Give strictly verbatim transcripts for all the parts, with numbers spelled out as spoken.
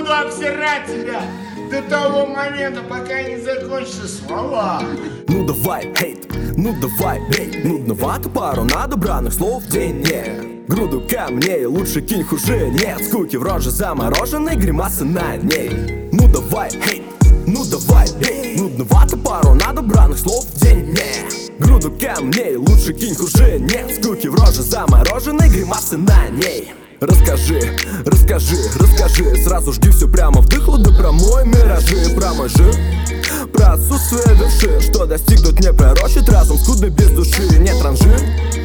буду обсирать тебя до того момента, пока не закончатся слова. Ну давай, хейт, ну давай, бей. Нудновато пару надобранных слов в день, не. Груду камней лучше кинь, хуже нет. Скуки в роже замороженной, гримасы на ней. Ну давай, хейт, ну давай, бей. Нудновато пару надобранных слов в день, не. Груду камней лучше кинь, хуже нет. Скуки в роже замороженной, гримасы на ней. Расскажи, расскажи, расскажи. Сразу жги все прямо в дыхло, да про мой миражи. Про мой жир, про отсутствие души, что достигнуть не пророчит разум скудный без души. Нет ранжир,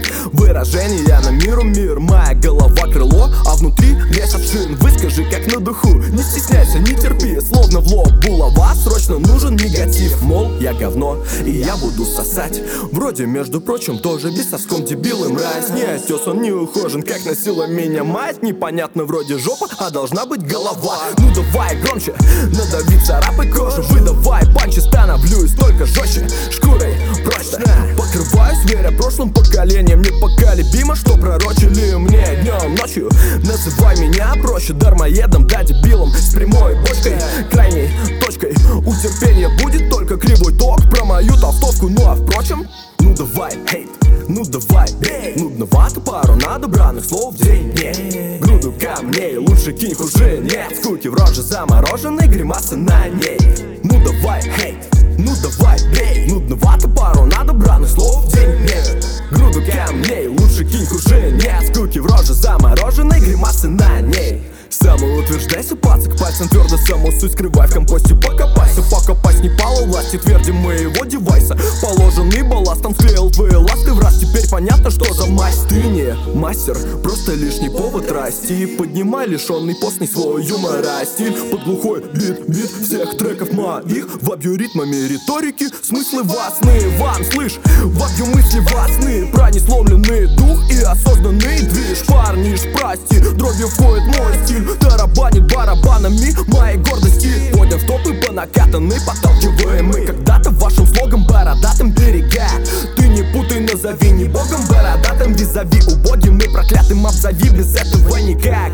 выражения на миру мир. Моя голова крыло, а внутри лес от шин. Выскажи как на духу, не стесняйся, не терпи. Словно в лоб булава, срочно нужен негатив. Мол, я говно, и я буду сосать. Вроде, между прочим, тоже бесовском дебилом. Мразь, не отесан, не ухожен, как носила меня мать. Непонятно, вроде жопа, а должна быть голова. Ну давай громче, надави царапай кожу. Выдавай панчи, становлюсь только жестче. Шкурой прочно покрываюсь, веря прошлым поколениям. Непоколебимо, что пророчили мне днем, ночью. Называй меня проще дармоедом, да дебилом. С прямой бочкой, крайней точкой. У терпения будет только кривой ток про мою толстовку. Ну а впрочем, ну давай, хейт, ну давай, бей. Нудновато пару надобранных слов в день, не. Груду камней лучше кинь, хуже нет. Скуки в роже замороженной, гримасы на ней. Ну давай, хейт, ну давай, бей. Нудновато пару надобранных слов в день, не. Груду камней лучше кинь, хуже нет. Скуки в роже замороженной, гримасы на ней. Самоутверждайся, пацак, пальцем твердо саму суть скрывай. В компосте покопайся, покопать не пало власти тверди моего девайса. Положенный балластом склеил твои ласты в раз. Теперь понятно, что за масть. Ты не мастер, просто лишний повод расти. Поднимай лишенный постный свой юмора стиль. Под глухой бит, бит всех треков моих. Вобью ритмами риторики, смыслы васные. Вам, слышь, вобью мысли васные. Про несломленный дух и осознанный движ. Парни, шпрасти, дробью входит мой стиль. Тарабанит барабанами моей гордости. Подняв стопы по накатанной, подталкиваемый когда-то вашим слогом бородатым берега. Ты не путай, назови не богом бородатым. Визави убогим и проклятым обзови, без этого никак.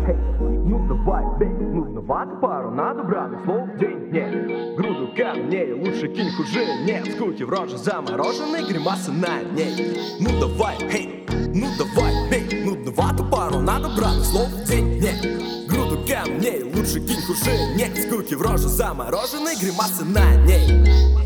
Ну давай, бей, нудновато пару надобранных слов в день, не. Груду камней лучше кинь, хуже нет. Скуки в роже замороженной, гримасы на ней. Ну давай, хей, ну давай, бей. Нудновато пару надобранных слов в день, не. Груду камней лучше кинь, хуже нет. Скуки в роже замороженной, гримасы на ней.